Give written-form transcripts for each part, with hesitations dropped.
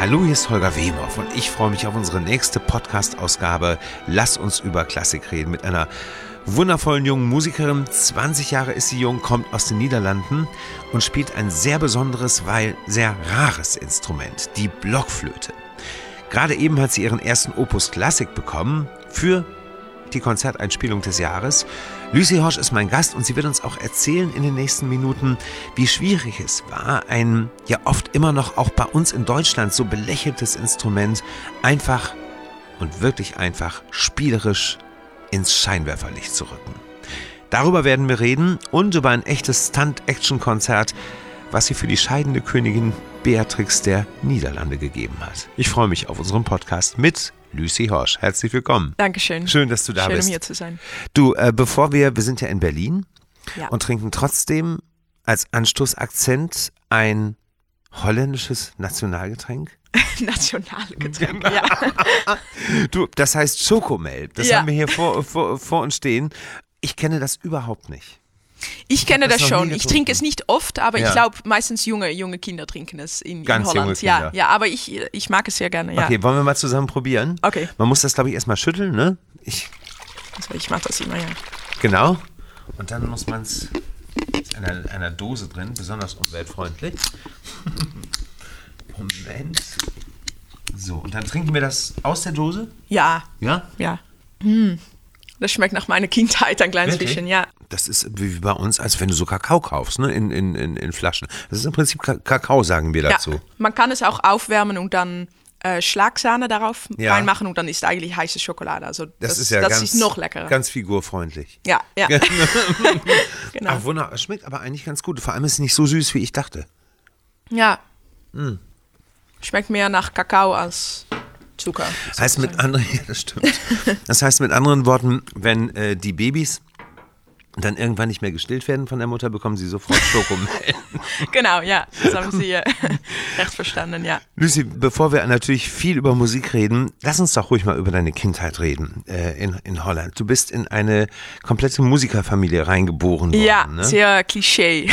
Hallo, hier ist Holger Wehmoff und ich freue mich auf unsere nächste Podcast-Ausgabe Lass uns über Klassik reden mit einer wundervollen jungen Musikerin. 20 Jahre ist sie jung, kommt aus den Niederlanden und spielt ein sehr besonderes, weil sehr rares Instrument, die Blockflöte. Gerade eben hat sie ihren ersten Opus Klassik bekommen für die Konzerteinspielung des Jahres. Lucy Horsch ist mein Gast und sie wird uns auch erzählen in den nächsten Minuten, wie schwierig es war, ein ja oft immer noch auch bei uns in Deutschland so belächeltes Instrument einfach und wirklich einfach spielerisch ins Scheinwerferlicht zu rücken. Darüber werden wir reden und über ein echtes Stunt-Action-Konzert, was sie für die scheidende Königin Beatrix der Niederlande gegeben hat. Ich freue mich auf unseren Podcast mit Lucy Horsch. Herzlich willkommen. Dankeschön. Schön, dass du da bist. Schön, hier zu sein. Du, wir sind ja in Berlin Ja. und trinken trotzdem als Anstoßakzent ein holländisches Nationalgetränk. Nationalgetränk, ja. Du, das heißt Chocomel. Das Ja. haben wir hier vor uns stehen. Ich kenne das überhaupt nicht. Ich kenne das noch nie schon. Ich getrunken. trinke es nicht oft, aber Ja. ich glaube, meistens junge Kinder trinken es in Ganz junge Holland. Kinder. Ja, aber ich mag es sehr gerne. Ja. Okay, wollen wir mal zusammen probieren? Okay. Man muss das, glaube ich, erstmal schütteln, ne? Also ich mache das immer, ja. Genau. Und dann muss man es in einer Dose drin, besonders umweltfreundlich. Moment. So, und dann trinken wir das aus der Dose? Ja, Ja? ja. Das schmeckt nach meiner Kindheit ein kleines Wirklich? bisschen, ja. Das ist wie bei uns, als wenn du so Kakao kaufst, ne? In Flaschen. Das ist im Prinzip Kakao, sagen wir dazu. Ja. Man kann es auch aufwärmen und dann Schlagsahne darauf Ja. reinmachen und dann ist eigentlich heiße Schokolade. Also Das ist ja das ganz, ist noch leckerer. ganz figurfreundlich. Ja, ja. Genau. Ach, wunderbar. Es schmeckt aber eigentlich ganz gut. Vor allem ist es nicht so süß, wie ich dachte. Ja. Schmeckt mehr nach Kakao als Zucker. Heißt mit anderen, ja, das stimmt. Das heißt mit anderen Worten, wenn die Babys dann irgendwann nicht mehr gestillt werden von der Mutter, bekommen sie sofort Schokomel. Genau, ja, das haben Sie recht verstanden, ja. Lucy, bevor wir natürlich viel über Musik reden, lass uns doch ruhig mal über deine Kindheit reden in Holland. Du bist in eine komplette Musikerfamilie reingeboren worden. Ja, Ne? sehr Klischee.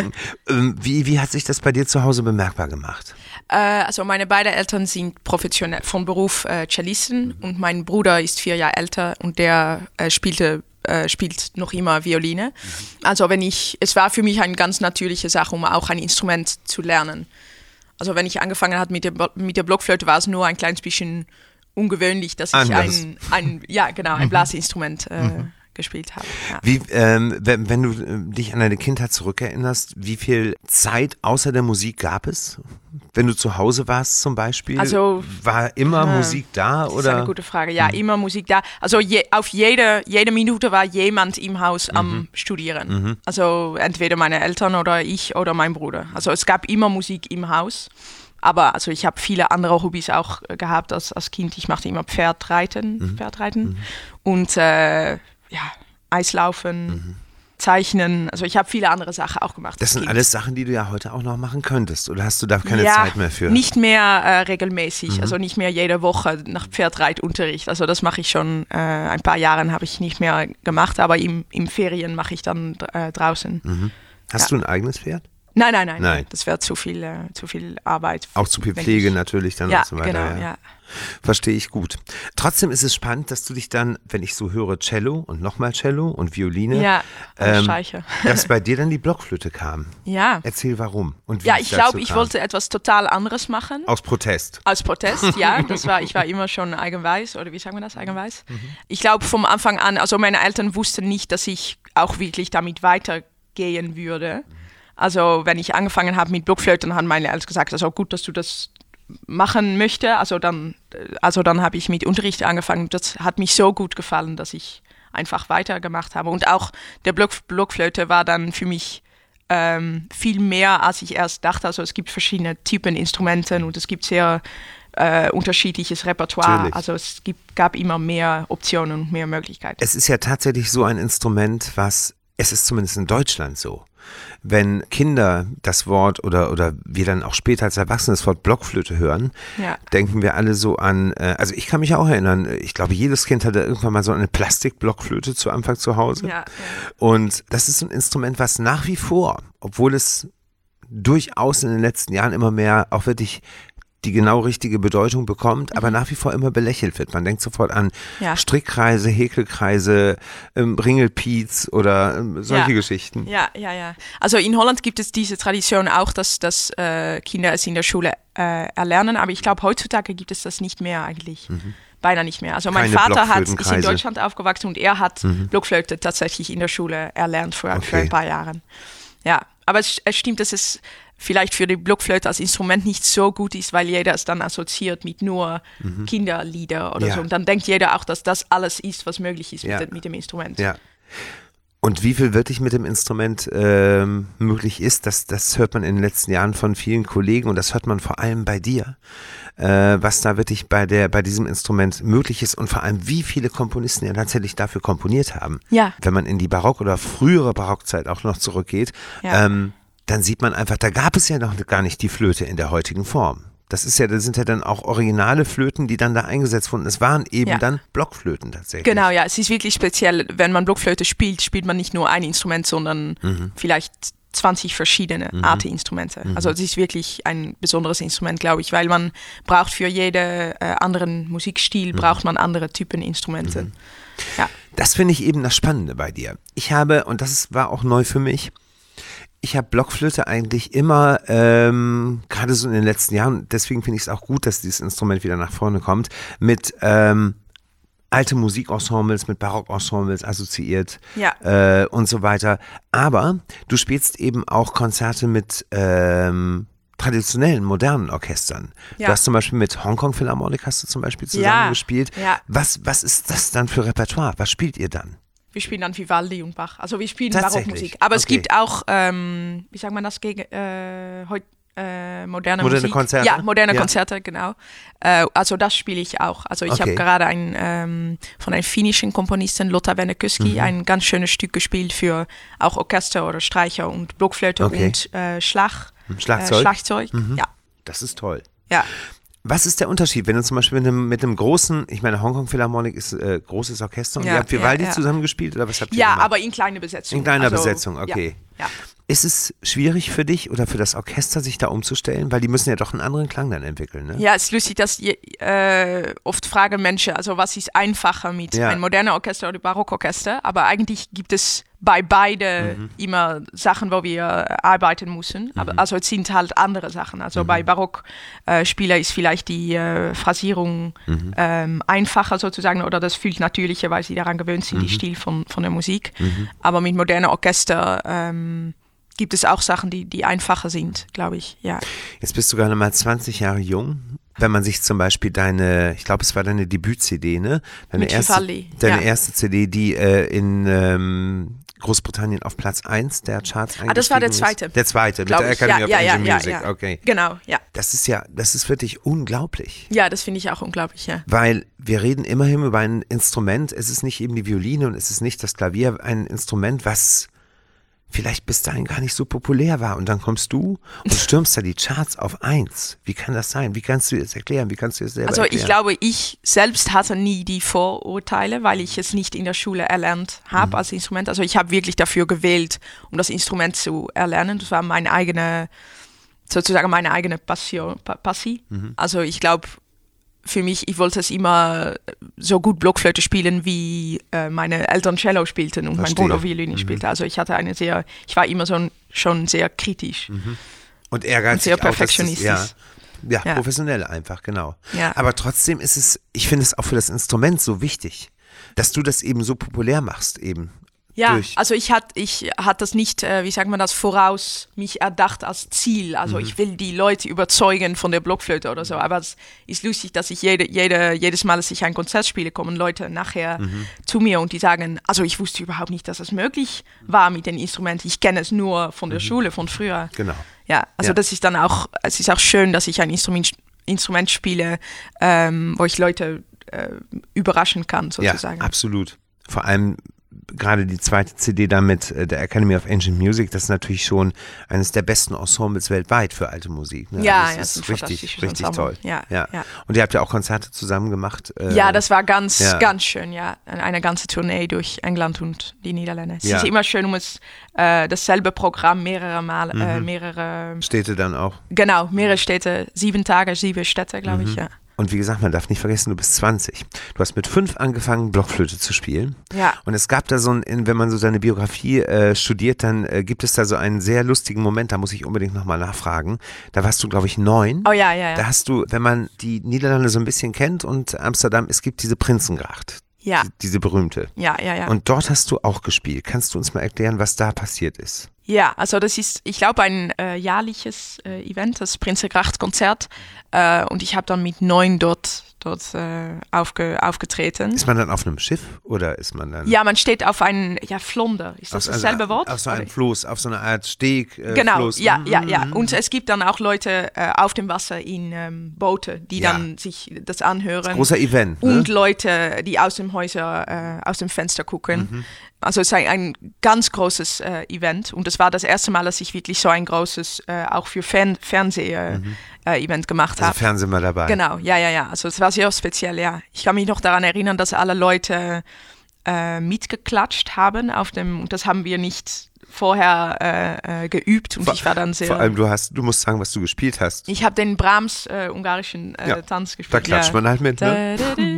Wie hat sich das bei dir zu Hause bemerkbar gemacht? Also meine beiden Eltern sind professionell von Beruf Cellisten und mein Bruder ist 4 Jahre älter und der spielt noch immer Violine. Also es war für mich eine ganz natürliche Sache, um auch ein Instrument zu lernen. Also wenn ich angefangen habe mit der Blockflöte, war es nur ein kleines bisschen ungewöhnlich, dass ich ein Blasinstrument gespielt habe. Ja. Wie, wenn du dich an deine Kindheit zurückerinnerst, wie viel Zeit außer der Musik gab es? Wenn du zu Hause warst zum Beispiel, Also, war immer Musik da? Das Oder? ist eine gute Frage. Ja, immer Musik da. Also auf jede Minute war jemand im Haus am Studieren. Also entweder meine Eltern oder ich oder mein Bruder. Also es gab immer Musik im Haus. Aber also ich habe viele andere Hobbys auch gehabt als Kind. Ich machte immer Pferdreiten und Eislaufen, Zeichnen. Also ich habe viele andere Sachen auch gemacht. Das als sind Kind. alles Sachen, die du ja heute auch noch machen könntest. Oder hast du da keine Zeit mehr für? Nicht mehr regelmäßig, also nicht mehr jede Woche nach Pferdreitunterricht. Also das mache ich schon, ein paar Jahre habe ich nicht mehr gemacht, aber im Ferien mache ich dann draußen. Hast du ein eigenes Pferd? Nein. Das wäre zu viel Arbeit. Auch zu viel wenn Pflege ich- natürlich dann Ja, und so weiter. genau, ja. Verstehe ich gut. Trotzdem ist es spannend, dass du dich dann, wenn ich so höre, Cello und nochmal Cello und Violine, Ja, Streicher. dass bei dir dann die Blockflöte kam. Ja. Erzähl warum und wie Ja, es ich dazu glaube, ich kam. wollte etwas total anderes machen. Aus Protest. Als Protest, ja. Ich war immer schon eigenweiß, oder wie sagen wir das, eigenweiß? Ich glaube vom Anfang an, also meine Eltern wussten nicht, dass ich auch wirklich damit weitergehen würde. Also wenn ich angefangen habe mit Blockflöte, dann haben meine Eltern gesagt, also gut, dass du das machen möchtest. Also dann habe ich mit Unterricht angefangen. Das hat mich so gut gefallen, dass ich einfach weitergemacht habe. Und auch der Blockflöte war dann für mich viel mehr, als ich erst dachte. Also es gibt verschiedene Typen Instrumenten und es gibt sehr unterschiedliches Repertoire. Natürlich. Also es gab immer mehr Optionen und mehr Möglichkeiten. Es ist ja tatsächlich so ein Instrument, es ist zumindest in Deutschland so. Wenn Kinder das Wort oder wir dann auch später als Erwachsene das Wort Blockflöte hören, denken wir alle so an, also ich kann mich auch erinnern, ich glaube, jedes Kind hatte irgendwann mal so eine Plastikblockflöte zu Anfang zu Hause. Ja. Und das ist ein Instrument, was nach wie vor, obwohl es durchaus in den letzten Jahren immer mehr auch wirklich die genau richtige Bedeutung bekommt, aber nach wie vor immer belächelt wird. Man denkt sofort an Strickkreise, Häkelkreise, Ringelpiez oder solche Geschichten. Ja. Also in Holland gibt es diese Tradition auch, dass Kinder es in der Schule erlernen, aber ich glaube, heutzutage gibt es das nicht mehr eigentlich. Beinahe nicht mehr. Also mein Vater ist in Deutschland aufgewachsen und er hat Blockflöte tatsächlich in der Schule erlernt für ein paar Jahre. Ja, aber es stimmt, dass es vielleicht für die Blockflöte als Instrument nicht so gut ist, weil jeder es dann assoziiert mit nur Kinderlieder oder so. Und dann denkt jeder auch, dass das alles ist, was möglich ist mit dem Instrument. Ja. Und wie viel wirklich mit dem Instrument möglich ist, das hört man in den letzten Jahren von vielen Kollegen und das hört man vor allem bei dir, was da wirklich bei diesem Instrument möglich ist und vor allem wie viele Komponisten ja tatsächlich dafür komponiert haben. Ja. Wenn man in die Barock- oder frühere Barockzeit auch noch zurückgeht, dann sieht man einfach, da gab es ja noch gar nicht die Flöte in der heutigen Form. Das sind ja dann auch originale Flöten, die dann da eingesetzt wurden. Es waren eben dann Blockflöten tatsächlich. Genau, ja, es ist wirklich speziell, wenn man Blockflöte spielt man nicht nur ein Instrument, sondern vielleicht 20 verschiedene Arten Instrumente. Also es ist wirklich ein besonderes Instrument, glaube ich, weil man braucht für jeden anderen Musikstil, braucht man andere Typen Instrumente. Ja. Das finde ich eben das Spannende bei dir. Ich habe, und das war auch neu für mich, ich habe Blockflöte eigentlich immer, gerade so in den letzten Jahren, deswegen finde ich es auch gut, dass dieses Instrument wieder nach vorne kommt, mit alte Musikensembles, mit Barockensembles assoziiert und so weiter. Aber du spielst eben auch Konzerte mit traditionellen, modernen Orchestern. Ja. Du hast zum Beispiel mit Hongkong Philharmonic zusammen gespielt. Ja. Was ist das dann für Repertoire? Was spielt ihr dann? Wir spielen dann Vivaldi und Bach. Also wir spielen Barockmusik. Aber es gibt auch, wie sagt man das, moderne Musik. Konzerte? Ja, moderne Konzerte, genau. Also das spiele ich auch. Also ich habe gerade von einem finnischen Komponisten, Lotta Vänekyski, ein ganz schönes Stück gespielt für auch Orchester oder Streicher und Blockflöte und Schlagzeug. Ja. Das ist toll. Ja. Was ist der Unterschied, wenn du zum Beispiel mit einem großen, ich meine, Hongkong Philharmonic ist großes Orchester und ihr habt Vivaldi zusammengespielt oder was habt ihr gemacht? Aber in kleiner Besetzung. In kleiner Besetzung, okay. Ja. Ist es schwierig für dich oder für das Orchester, sich da umzustellen? Weil die müssen ja doch einen anderen Klang dann entwickeln, ne? Ja, es ist lustig, dass oft fragen Menschen, also was ist einfacher mit einem modernen Orchester oder Barockorchester? Aber eigentlich gibt es bei beide immer Sachen, wo wir arbeiten müssen. Aber also es sind halt andere Sachen. Also bei Barockspieler ist vielleicht die Phrasierung einfacher sozusagen oder das fühlt natürlicher, weil sie daran gewöhnt sind, die Stil von der Musik. Aber mit modernen Orchester gibt es auch Sachen, die einfacher sind, glaube ich. Ja. Jetzt bist du gerade mal 20 Jahre jung. Wenn man sich zum Beispiel ich glaube, es war deine Debüt-CD, ne? Deine erste CD, die in Großbritannien auf Platz 1 der Charts eingestiegen ist. Das war der zweite. Der zweite, mit der Academy of Angel Music. Ja. Okay. Genau, ja. Das ist wirklich unglaublich. Ja, das finde ich auch unglaublich, ja. Weil wir reden immerhin über ein Instrument, es ist nicht eben die Violine und es ist nicht das Klavier, ein Instrument, was vielleicht bis dahin gar nicht so populär war. Und dann kommst du und stürmst da die Charts auf 1. Wie kann das sein? Wie kannst du das erklären? Wie kannst du es selber erklären? Also ich glaube, ich selbst hatte nie die Vorurteile, weil ich es nicht in der Schule erlernt habe als Instrument. Also ich habe wirklich dafür gewählt, um das Instrument zu erlernen. Das war meine eigene Passion. Also ich glaube, für mich, ich wollte es immer so gut Blockflöte spielen, wie meine Eltern Cello spielten und mein Bruder Violine spielte. Also ich war immer schon sehr kritisch. Und ehrgeizig. Und sehr perfektionistisch. Ja, professionell einfach, genau. Ja. Aber trotzdem ich finde es auch für das Instrument so wichtig, dass du das eben so populär machst eben. Ja, also ich hatte das nicht, wie sagt man das, voraus mich erdacht als Ziel. Also ich will die Leute überzeugen von der Blockflöte oder so. Aber es ist lustig, dass ich jedes Mal, dass ich ein Konzert spiele, kommen Leute nachher zu mir und die sagen, also ich wusste überhaupt nicht, dass es möglich war mit den Instrumenten. Ich kenne es nur von der Schule, von früher. Genau. Ja, also das ist dann auch, es ist auch schön, dass ich ein Instrument spiele, wo ich Leute überraschen kann, sozusagen. Ja, absolut. Vor allem gerade die zweite CD da mit der Academy of Ancient Music, das ist natürlich schon eines der besten Ensembles weltweit für alte Musik. Ne? Ja, also das ist ist richtig toll. Ja. Und ihr habt ja auch Konzerte zusammen gemacht. Ja, das war ganz schön, ja. Eine ganze Tournee durch England und die Niederlande. Es ist immer schön, dasselbe Programm mehrere Städte dann auch. Genau, mehrere Städte, 7 Tage, 7 Städte, glaube ich, ja. Und wie gesagt, man darf nicht vergessen, du bist 20. Du hast mit 5 angefangen, Blockflöte zu spielen. Ja. Und es gab da wenn man so deine Biografie studiert, dann gibt es da so einen sehr lustigen Moment, da muss ich unbedingt nochmal nachfragen. Da warst du, glaube ich, 9. Oh ja. Da hast du, wenn man die Niederlande so ein bisschen kennt und Amsterdam, es gibt diese Prinzengracht. Ja. Diese berühmte. Ja. Und dort hast du auch gespielt. Kannst du uns mal erklären, was da passiert ist? Ja, also das ist, ich glaube, ein jährliches Event, das Prinzengracht-Konzert. Und ich habe dann mit 9 dort aufgetreten. Ist man dann auf einem Schiff oder ist man dann? Ja, man steht auf einem Flonder. Ist das dasselbe Wort? Auf so einem Floß, auf so einer Art Steg. Genau, Floß. ja. Und es gibt dann auch Leute auf dem Wasser in Boote, die dann sich das anhören. Großer Event. Und Leute, die aus dem Fenster gucken. Also es ist ein ganz großes Event. Und das war das erste Mal, dass ich wirklich so ein großes, auch für Fernseh-Event gemacht habe. Also Fernsehen mal dabei. Genau, ja. Also es war sehr speziell, ja. Ich kann mich noch daran erinnern, dass alle Leute mitgeklatscht haben und das haben wir nicht vorher geübt und ich war dann sehr... Vor allem, du musst sagen, was du gespielt hast. Ich habe den Brahms ungarischen Tanz gespielt. Da klatscht man halt mit, ne?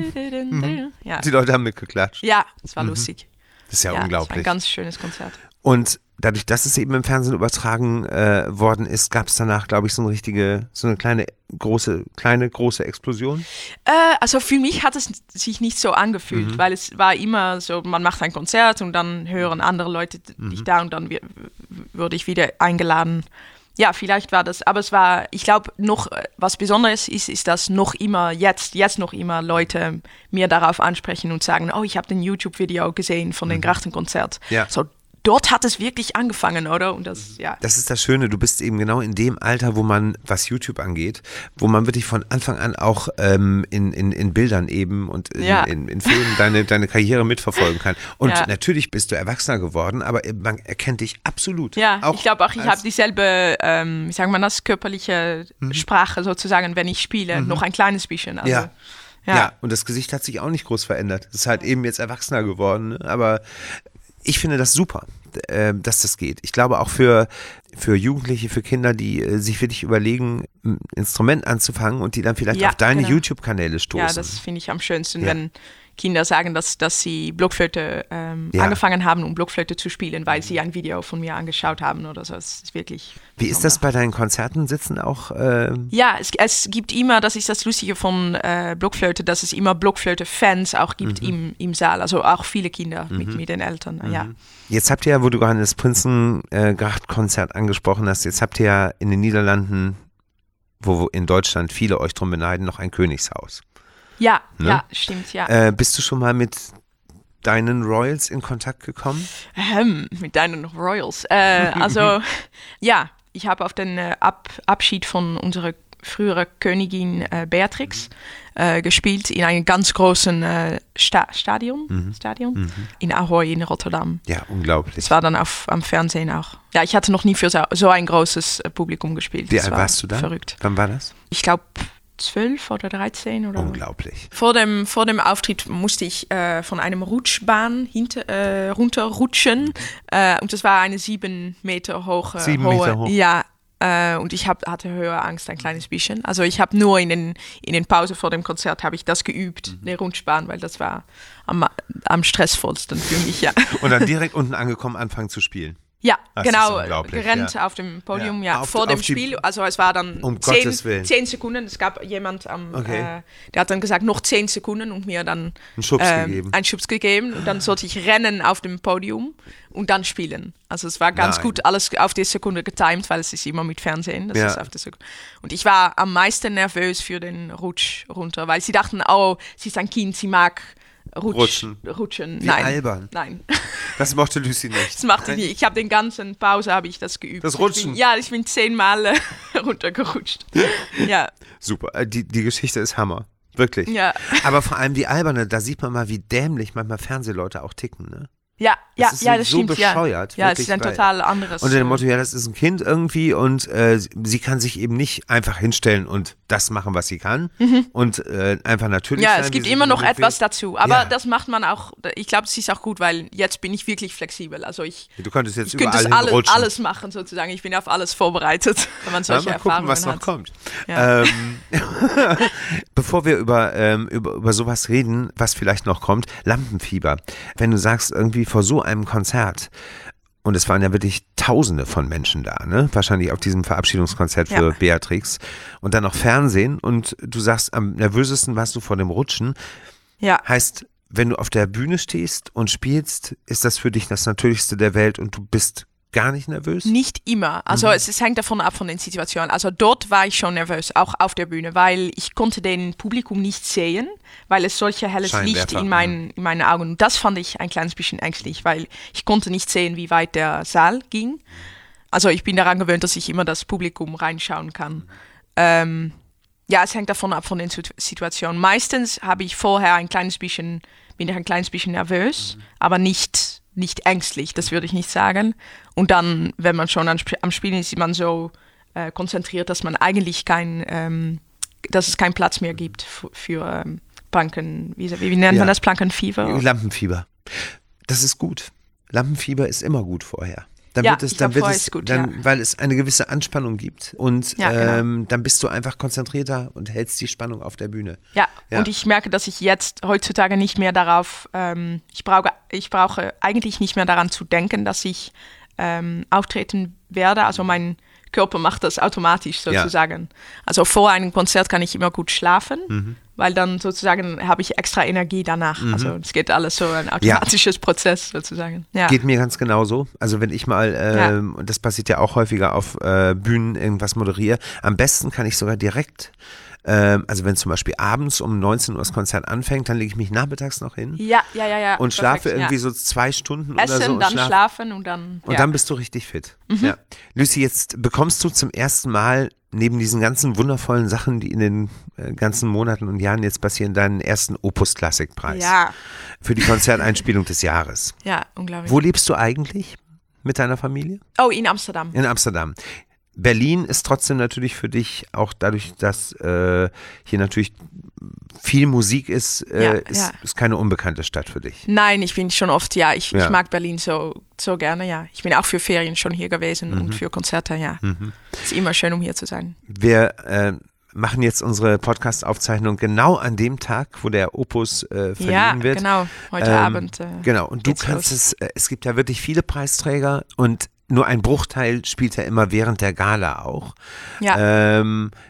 Ja. Die Leute haben mitgeklatscht. Ja, es war lustig. Das ist ja unglaublich. Das war ein ganz schönes Konzert. Und dadurch, dass es eben im Fernsehen übertragen worden ist, gab es danach, glaube ich, so eine kleine, große Explosion. Also für mich hat es sich nicht so angefühlt, weil es war immer so, man macht ein Konzert und dann hören andere Leute dich da und dann wurde ich wieder eingeladen. Ja, vielleicht war das, aber es war, ich glaube, noch was Besonderes ist, dass noch immer, jetzt noch immer Leute mir darauf ansprechen und sagen, oh, ich habe den YouTube-Video gesehen von dem Grachtenkonzert. Ja. So, dort hat es wirklich angefangen, oder? Und das, ja. Das ist das Schöne, du bist eben genau in dem Alter, wo man, was YouTube angeht, wo man wirklich von Anfang an auch in Bildern eben und in Filmen deine Karriere mitverfolgen kann. Und natürlich bist du erwachsener geworden, aber man erkennt dich absolut. Ja, auch ich glaube auch, ich habe dieselbe, wie sagt man das, körperliche Sprache sozusagen, wenn ich spiele, noch ein kleines bisschen. Also, ja, und das Gesicht hat sich auch nicht groß verändert. Es ist halt eben jetzt erwachsener geworden, ne? Aber ich finde das super, dass das geht. Ich glaube auch für Jugendliche, für Kinder, die sich wirklich überlegen, ein Instrument anzufangen und die dann vielleicht auf deine YouTube-Kanäle stoßen. Ja, das finde ich am schönsten, wenn Kinder sagen, dass sie Blockflöte angefangen haben, um Blockflöte zu spielen, weil sie ein Video von mir angeschaut haben oder so. Das ist wirklich... Wie ist das bei deinen Konzerten? Sitzen auch... Ja, es gibt immer, das ist das Lustige von Blockflöte, dass es immer Blockflöte-Fans auch gibt im Saal. Also auch viele Kinder mit den Eltern, ja. Jetzt habt ihr ja, wo du gerade das Prinzengracht-Konzert angesprochen hast, jetzt habt ihr ja in den Niederlanden, wo in Deutschland viele euch drum beneiden, noch ein Königshaus. Ja, ne? Ja, stimmt, ja. Bist du schon mal mit deinen Royals in Kontakt gekommen? Mit deinen Royals? Also, ja, ich habe auf den Abschied von unserer früheren Königin Beatrix gespielt in einem ganz großen Stadion in Ahoy in Rotterdam. Ja, unglaublich. Das war dann am Fernsehen auch. Ja, ich hatte noch nie für so ein großes Publikum gespielt. Wie alt warst du da? Verrückt. Wann war das? Ich glaube 12 oder 13 oder. Unglaublich. Vor dem Auftritt musste ich von einem Rutschbahn runterrutschen und das war eine 7 Meter hohe. 7 Meter hoch? Ja. Und ich hatte Höhenangst ein kleines bisschen. Also ich habe nur in den Pause vor dem Konzert habe ich das geübt, der Rutschbahn, weil das war am stressvollsten für mich, ja. Und dann direkt unten angekommen anfangen zu spielen. Ja, das genau, gerannt auf dem Podium, vor dem Spiel. Also es war dann 10 Sekunden. Es gab jemand der hat dann gesagt, noch 10 Sekunden und mir dann einen Schubs gegeben. Und dann sollte ich rennen auf dem Podium und dann spielen. Also es war ganz gut alles auf die Sekunde getimed, weil es ist immer mit Fernsehen. Das ist auf die Sekunde. Und ich war am meisten nervös für den Rutsch runter, weil sie dachten, oh, sie ist ein Kind, sie mag Rutschen. Wie Nein. albern. Nein. Das mochte Lucy nicht. Das machte ich nicht. Ich habe den ganzen Pause habe ich das geübt. Das Rutschen? Ich bin 10 Mal runtergerutscht. Ja. Super. Die Geschichte ist Hammer. Wirklich. Ja. Aber vor allem die alberne, da sieht man mal, wie dämlich manchmal Fernsehleute auch ticken, ne? das so stimmt. bescheuert. Ja, es ist ein total anderes. Unter dem Motto, das ist ein Kind irgendwie und sie kann sich eben nicht einfach hinstellen und das machen, was sie kann und einfach natürlich sein. Ja, es gibt immer noch etwas dazu, aber das macht man auch, ich glaube, es ist auch gut, weil jetzt bin ich wirklich flexibel. Also du könntest jetzt überall hinrutschen. Alles machen sozusagen, ich bin auf alles vorbereitet, wenn man solche Erfahrungen hat. Mal gucken, was noch kommt. Bevor wir über sowas reden, was vielleicht noch kommt, Lampenfieber. Wenn du sagst, irgendwie vor so einem Konzert, und es waren ja wirklich Tausende von Menschen da, ne? Wahrscheinlich auf diesem Verabschiedungskonzert für Beatrix und dann noch Fernsehen und du sagst, am nervösesten warst du vor dem Rutschen. Ja. Heißt, wenn du auf der Bühne stehst und spielst, ist das für dich das Natürlichste der Welt und du bist gar nicht nervös? Nicht immer. Also es hängt davon ab von den Situationen. Also dort war ich schon nervös, auch auf der Bühne, weil ich konnte den Publikum nicht sehen, weil es solche helles Licht in meinen Augen. Und das fand ich ein kleines bisschen ängstlich, weil ich konnte nicht sehen, wie weit der Saal ging. Also ich bin daran gewöhnt, dass ich immer das Publikum reinschauen kann. Es hängt davon ab von den Situationen. Meistens habe ich vorher bin ich ein kleines bisschen nervös, aber nicht ängstlich, das würde ich nicht sagen. Und dann, wenn man schon am Spielen ist man so konzentriert, dass man eigentlich dass es keinen Platz mehr gibt für Planken, wie nennt man das? Plankenfieber? Lampenfieber. Das ist gut. Lampenfieber ist immer gut vorher. Weil es eine gewisse Anspannung gibt und dann bist du einfach konzentrierter und hältst die Spannung auf der Bühne. Ja, und ich merke, dass ich jetzt heutzutage nicht mehr darauf, ich brauche eigentlich nicht mehr daran zu denken, dass ich auftreten werde, also mein Körper macht das automatisch sozusagen. Ja. Also vor einem Konzert kann ich immer gut schlafen, weil dann sozusagen habe ich extra Energie danach. Also es geht alles so ein automatisches Prozess sozusagen. Ja. Geht mir ganz genauso. Also wenn ich mal, und das passiert ja auch häufiger auf Bühnen, irgendwas moderiere, am besten kann ich sogar direkt, also wenn zum Beispiel abends um 19 Uhr das Konzert anfängt, dann lege ich mich nachmittags noch hin und schlafe irgendwie so 2 Stunden Essen, oder so. Dann schlafen und dann... Und dann bist du richtig fit. Ja. Lucy, jetzt bekommst du zum ersten Mal neben diesen ganzen wundervollen Sachen, die in den ganzen Monaten und Jahren jetzt passieren, deinen ersten Opus-Klassikpreis für die Konzerteinspielung des Jahres. Ja, unglaublich. Wo lebst du eigentlich mit deiner Familie? Oh, in Amsterdam. In Amsterdam. Berlin ist trotzdem natürlich für dich, auch dadurch, dass hier natürlich viel Musik ist, ist keine unbekannte Stadt für dich. Nein, ich bin schon oft, ich mag Berlin so gerne, ja. Ich bin auch für Ferien schon hier gewesen und für Konzerte, Es ist immer schön, um hier zu sein. Wir machen jetzt unsere Podcast-Aufzeichnung genau an dem Tag, wo der Opus verliehen wird. Ja, genau, heute Abend. Genau, und du kannst es gibt ja wirklich viele Preisträger und nur ein Bruchteil spielt er immer während der Gala auch. Ja.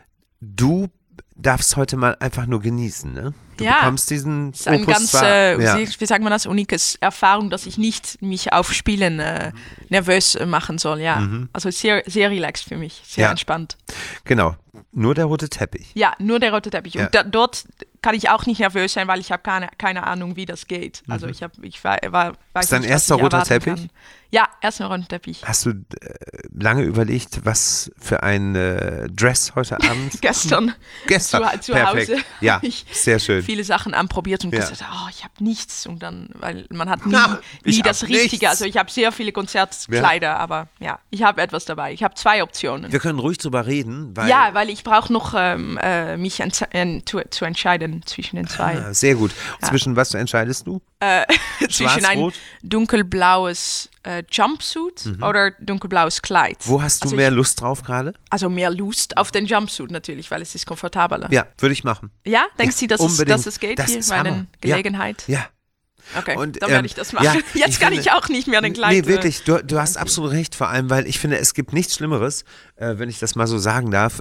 Du darfst heute mal einfach nur genießen, ne? Du bekommst diesen Opus. Das ist eine ganz, wie sagt man das, unikes Erfahrung, dass ich nicht mich auf Spielen nervös machen soll, Also sehr, sehr relaxed für mich, sehr entspannt. Genau, nur der rote Teppich. Ja, nur der rote Teppich. Und dort kann ich auch nicht nervös sein, weil ich habe keine Ahnung, wie das geht. Also ich war ist dein erster roter Teppich? Kann. Ja, erster roter Teppich. Hast du lange überlegt, was für ein Dress heute Abend? Gestern. Zu Hause. Ja, sehr schön. Viele Sachen anprobiert und gesagt, ich habe nichts. Und dann, weil man hat nie das Richtige. Nichts. Also ich habe sehr viele Konzertkleider, aber ich habe etwas dabei. Ich habe 2 Optionen. Wir können ruhig drüber reden, weil... Ja, weil ich brauche noch mich zu entscheiden zwischen den 2. Sehr gut. Zwischen was entscheidest du? Zwischen ein dunkelblaues Jumpsuit oder dunkelblaues Kleid. Wo hast du mehr Lust drauf gerade? Also mehr Lust auf den Jumpsuit natürlich, weil es ist komfortabler. Ja, würde ich machen. Ja? Denkst du, dass es geht das hier bei einer Gelegenheit? Ja. Okay, und, dann werde ich das machen. Jetzt kann ich auch nicht mehr den Kleid. Nee, wirklich, du hast absolut recht, vor allem, weil ich finde, es gibt nichts Schlimmeres, wenn ich das mal so sagen darf.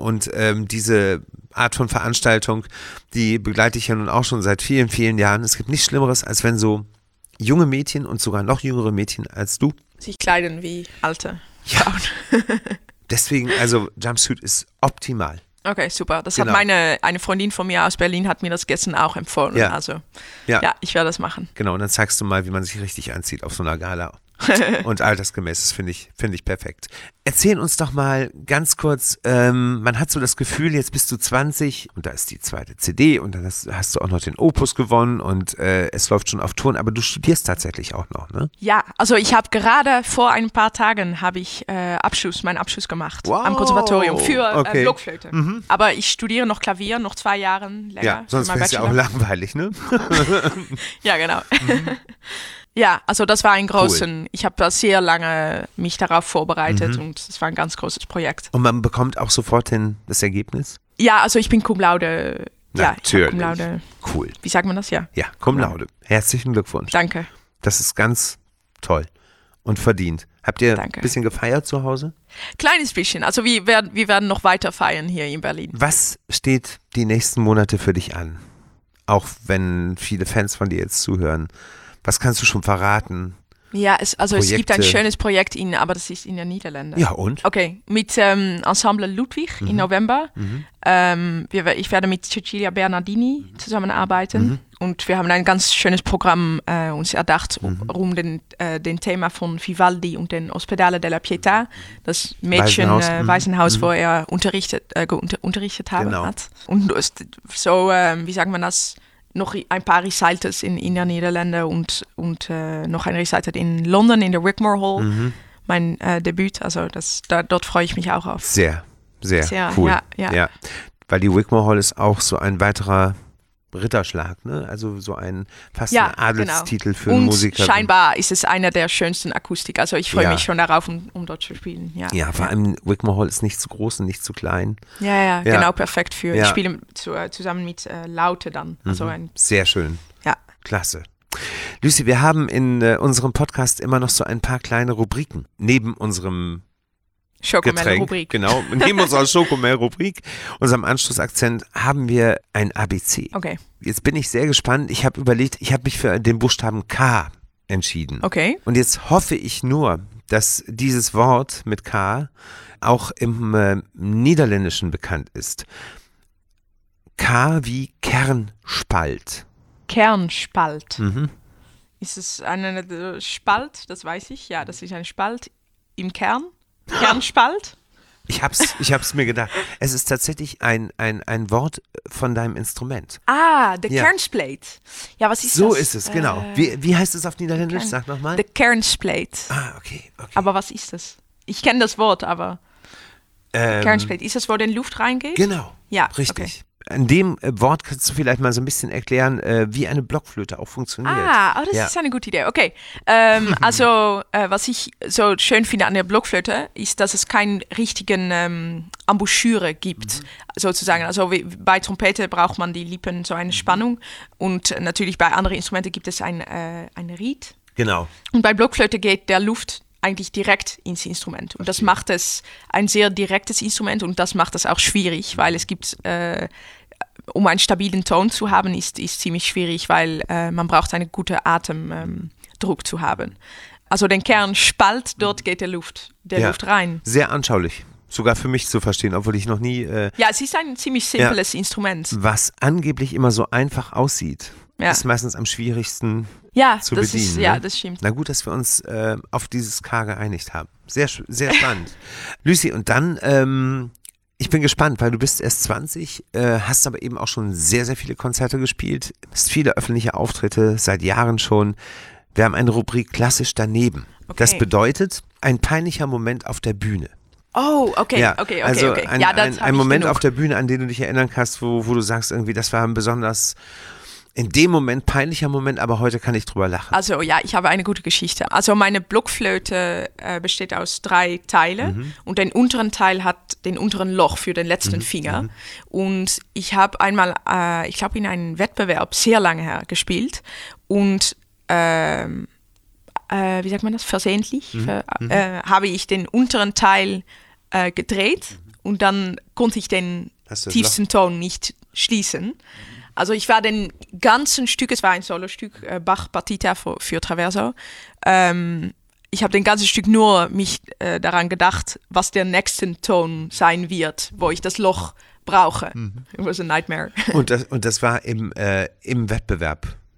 Diese Art von Veranstaltung, die begleite ich ja nun auch schon seit vielen, vielen Jahren. Es gibt nichts Schlimmeres, als wenn so junge Mädchen und sogar noch jüngere Mädchen als du sich kleiden wie alte Frauen. Deswegen, also Jumpsuit ist optimal. Okay, super. Das hat eine Freundin von mir aus Berlin hat mir das gestern auch empfohlen. Also ich werde das machen. Genau, und dann zeigst du mal, wie man sich richtig anzieht auf so einer Gala. Und altersgemäß, das finde ich perfekt. Erzähl uns doch mal ganz kurz, man hat so das Gefühl, jetzt bist du 20 und da ist die zweite CD und dann hast du auch noch den Opus gewonnen und es läuft schon auf Touren, aber du studierst tatsächlich auch noch, ne? Ja, also ich habe gerade vor ein paar Tagen meinen Abschluss gemacht am Konservatorium für Blockflöte. Aber ich studiere noch Klavier, noch 2 Jahre länger. Ja, sonst wäre es ja auch langweilig, ne? Ja, genau. Ja, also das war ich habe sehr lange mich darauf vorbereitet und es war ein ganz großes Projekt. Und man bekommt auch sofort das Ergebnis? Ja, also ich bin Cum Laude. Natürlich. Ja, Cum Laude. Cool. Wie sagt man das? Ja, Cum Laude. Herzlichen Glückwunsch. Danke. Das ist ganz toll und verdient. Habt ihr Danke. ein bisschen gefeiert zu Hause? Kleines bisschen. Also wir werden noch weiter feiern hier in Berlin. Was steht die nächsten Monate für dich an? Auch wenn viele Fans von dir jetzt zuhören. Was kannst du schon verraten? Ja, es gibt ein schönes Projekt aber das ist in den Niederlanden. Ja, und? Okay, mit Ensemble Ludwig im November. Ich werde mit Cecilia Bernardini zusammenarbeiten und wir haben ein ganz schönes Programm uns erdacht um den Thema von Vivaldi und den Ospedale della Pietà, das Waisenhaus, wo er unterrichtet hat. Und so, wie sagt man das? Noch ein paar Recitals in den Niederlanden und noch ein Recital in London in der Wigmore Hall, mein Debüt. Also dort freue ich mich auch auf. Sehr, sehr cool. Ja. Weil die Wigmore Hall ist auch so ein weiterer Ritterschlag, ne? Also so fast ein Adelstitel für einen Musiker. Und scheinbar ist es einer der schönsten Akustik. Also ich freue mich schon darauf, um dort zu spielen. Ja, vor allem Wigmore Hall ist nicht zu groß und nicht zu klein. Ja, genau, perfekt für. Ich spiele zusammen mit Laute dann. Also sehr schön. Ja. Klasse. Lucy, wir haben in unserem Podcast immer noch so ein paar kleine Rubriken neben unserem Schokomel-Rubrik. Genau, neben unserer Schokomel-Rubrik, unserem Anschlussakzent, haben wir ein ABC. Okay. Jetzt bin ich sehr gespannt. Ich habe überlegt, ich habe mich für den Buchstaben K entschieden. Okay. Und jetzt hoffe ich nur, dass dieses Wort mit K auch im Niederländischen bekannt ist. K wie Kernspalt. Kernspalt. Ist es eine Spalt? Das weiß ich. Ja, das ist ein Spalt im Kern. Kernspalt? Ich hab's mir gedacht. Es ist tatsächlich ein Wort von deinem Instrument. The Kernspleet. Ja, was ist so das? So ist es, genau. Wie heißt es auf Niederländisch? Sag nochmal. The Kernspleet. Okay. Aber was ist das? Ich kenne das Wort, aber Kernspleet. Ist das, wo denn Luft reingeht? Genau. Ja, richtig. Okay. An dem Wort kannst du vielleicht mal so ein bisschen erklären, wie eine Blockflöte auch funktioniert. Das ist eine gute Idee. Okay. Was ich so schön finde an der Blockflöte, ist, dass es keinen richtigen Embouchure gibt, sozusagen. Also bei Trompete braucht man die Lippen so eine Spannung und natürlich bei anderen Instrumenten gibt es ein Ried. Genau. Und bei Blockflöte geht der Luft eigentlich direkt ins Instrument. Und das macht es ein sehr direktes Instrument und das macht es auch schwierig, weil es gibt, um einen stabilen Ton zu haben, ist ziemlich schwierig, weil man braucht einen guten Atemdruck zu haben. Also den Kernspalt, dort geht der Luft rein. Sehr anschaulich. Sogar für mich zu verstehen, obwohl ich noch nie... es ist ein ziemlich simples Instrument. Was angeblich immer so einfach aussieht, ist meistens am schwierigsten zu bedienen. Ja, das stimmt. Na gut, dass wir uns auf dieses K geeinigt haben. Sehr, sehr spannend. Lucy, und dann, ich bin gespannt, weil du bist erst 20, hast aber eben auch schon sehr, sehr viele Konzerte gespielt, hast viele öffentliche Auftritte, seit Jahren schon. Wir haben eine Rubrik klassisch daneben. Okay. Das bedeutet, ein peinlicher Moment auf der Bühne. Oh, okay. Also ein Moment auf der Bühne, an den du dich erinnern kannst, wo du sagst, irgendwie, das war ein besonders in dem Moment peinlicher Moment, aber heute kann ich drüber lachen. Also ich habe eine gute Geschichte. Also meine Blockflöte besteht aus 3 Teilen und den unteren Teil hat den unteren Loch für den letzten Finger. Und ich habe einmal, ich glaube in einem Wettbewerb sehr lange her gespielt und wie sagt man das, versehentlich, habe ich den unteren Teil gedreht und dann konnte ich den tiefsten Ton nicht schließen. Also ich war den ganzen Stück, es war ein Solostück, Bach Partita für Traverso, ich habe den ganzen Stück nur mich daran gedacht, was der nächste Ton sein wird, wo ich das Loch brauche. It was a nightmare. Und das war im Wettbewerb?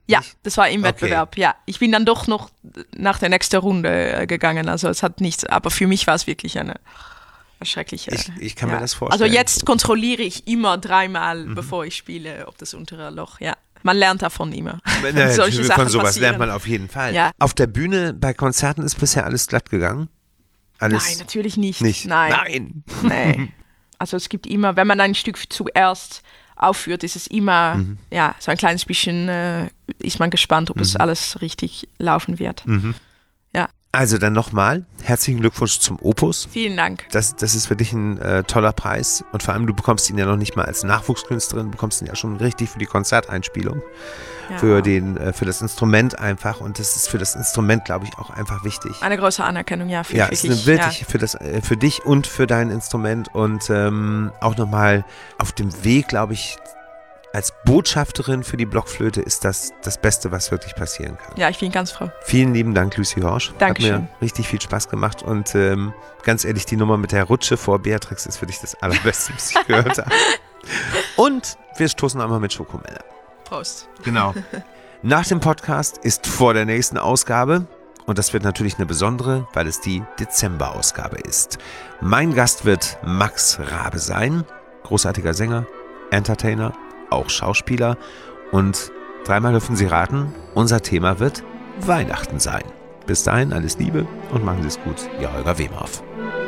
Ja, Nicht? das war im Okay. Wettbewerb, ja. Ich bin dann doch noch nach der nächsten Runde gegangen, also es hat nichts, aber für mich war es wirklich eine schreckliche... Ich kann mir das vorstellen. Also jetzt kontrolliere ich immer 3-mal, bevor ich spiele, ob das untere Loch, ja. Man lernt davon immer. Solche Sachen von sowas passieren. lernt man auf jeden Fall. Ja. Auf der Bühne bei Konzerten ist bisher alles glatt gegangen? Alles Nein, natürlich nicht. nicht? Nein. Nee. Also es gibt immer, wenn man ein Stück zuerst aufführt, ist es immer, so ein kleines bisschen, ist man gespannt, ob es alles richtig laufen wird. Ja, Also dann nochmal, herzlichen Glückwunsch zum Opus. vielen Dank. Das ist für dich ein toller Preis und vor allem, du bekommst ihn ja noch nicht mal als Nachwuchskünstlerin, du bekommst ihn ja schon richtig für die Konzerteinspielung, Ja. für das Instrument einfach, und das ist für das Instrument, glaube ich, auch einfach wichtig. Eine große Anerkennung, ja, Ja, es ist wirklich für dich und für dein Instrument, und auch nochmal auf dem Weg, glaube ich, als Botschafterin für die Blockflöte ist das Beste, was wirklich passieren kann. Ja, ich bin ganz froh. Vielen lieben Dank, Lucy Horsch. Dankeschön. Hat mir richtig viel Spaß gemacht, und ganz ehrlich, die Nummer mit der Rutsche vor Beatrix ist für dich das Allerbeste, was ich gehört habe. Und wir stoßen einmal mit Schokomelle. Prost. Genau. Nach dem Podcast ist vor der nächsten Ausgabe, und das wird natürlich eine besondere, weil es die Dezemberausgabe ist. Mein Gast wird Max Raabe sein, großartiger Sänger, Entertainer, auch Schauspieler, und 3-mal dürfen Sie raten, unser Thema wird Weihnachten sein. Bis dahin alles Liebe und machen Sie es gut, Ihr Holger Wemhoff.